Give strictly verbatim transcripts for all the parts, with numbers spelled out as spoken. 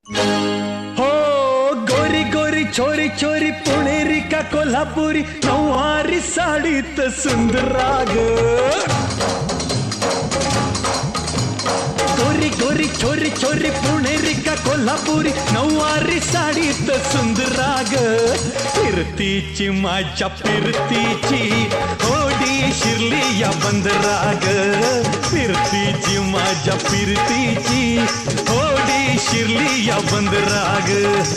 हो गोरी गोरी छोरी छोरी पुणेरी का कोल्हापुरी नऊवारी साडीत सुंदराग गोरी गोरी छोरी छोरी पुणेरी का कोल्हापुरी नऊवारी साडीत सुंदराग फिरतीची माझ्या फिरतीची होडी शिरली या बंदराग फिरतीची माझ्या फिरतीची होडी शिरली या बंदराग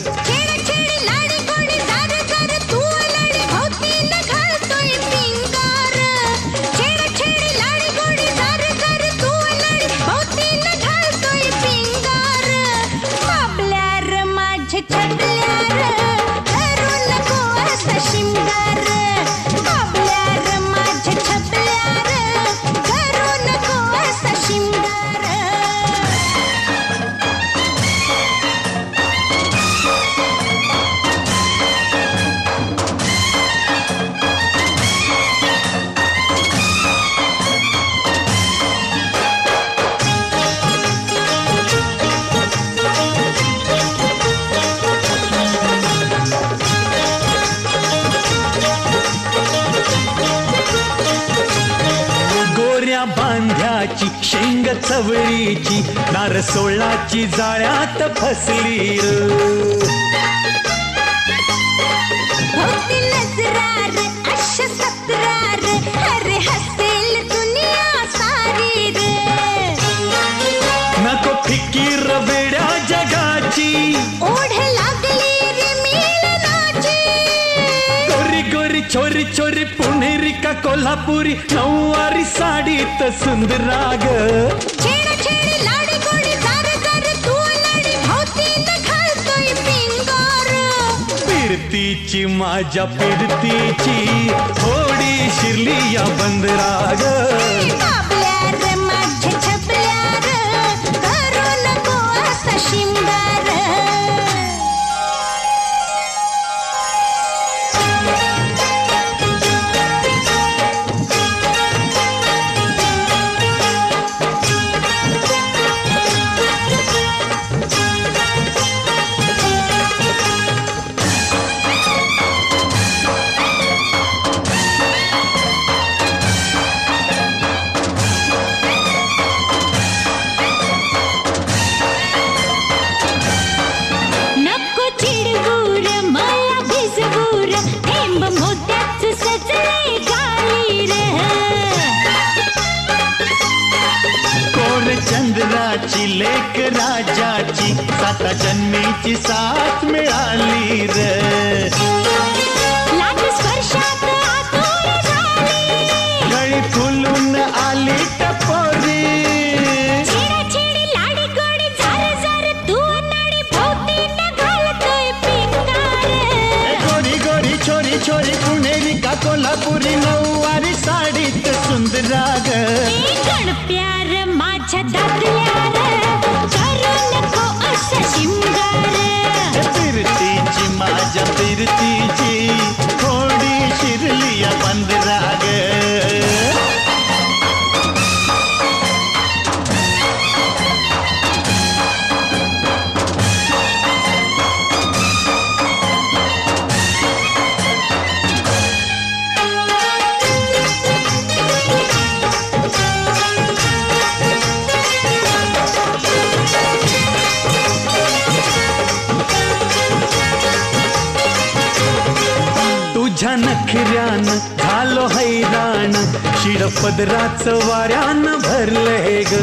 बांध्याची शेंग चवळीची नार सोळाची जाळ्यात फसली नजरार अश सत्रार अरे हसेल दुनिया सारी रे नको फिकीर वेड्या जगाची ओढ लागली रे मिलनाची गोरी गोरी छोरी छोरी पुणेरी का कोल्हापुरी नऊवारी साडीत सुंदराग छेड छेड लाडी गोडी जार जार तू लाडी भोवतीन घालतोय पिंगार फिरतीची माझ्या फिरतीची होडी शिरली या बंदराग बाबल्यार माझ्या छपल्यार करू नको असा शिंगार चंद्राची लेक राजाची साता जन्मीची साथ मिळाली रे लाट स्पर्शात आतुर झाली गळी फुलून आली टपोरी छेडा छेडी लाडी गोडी झार झार तू नाडी भोवतीन घालतोय पिंगार गोरी गोरी छोरी छोरी पुणेरी का कोल्हापुरी नऊवारी साडीत सुंदराग गणप्यार माझ्या दादल्यार करू नको असं शिंगार फिरतीची माझ्या फिरतीची थोडी शिरली या बंदराग तुझ्या नखऱ्यान झालो हैराण शिडपदराच वाऱ्यान भरलंय ग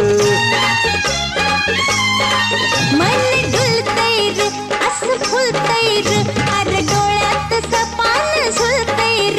मन डुलतैर असं फुलतैर अरे डोळ्यात सपान झुलतैर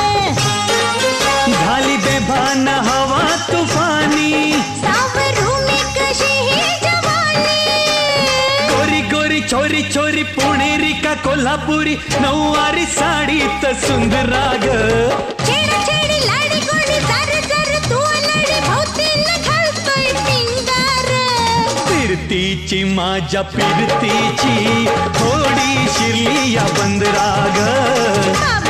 झाली बेभान हवा तुफानी सावरू मी कशी ही जवानी गोरी गोरी छोरी छोरी पुणेरी का कोल्हापुरी नऊवारी साडीत सुंदराग छेड छेडी लाडी गोडी जार जार तू लाडी भोवतीन घालतोय पिंगार फिरतीची माझ्या फिरतीची थोडी शिरली या बंदराग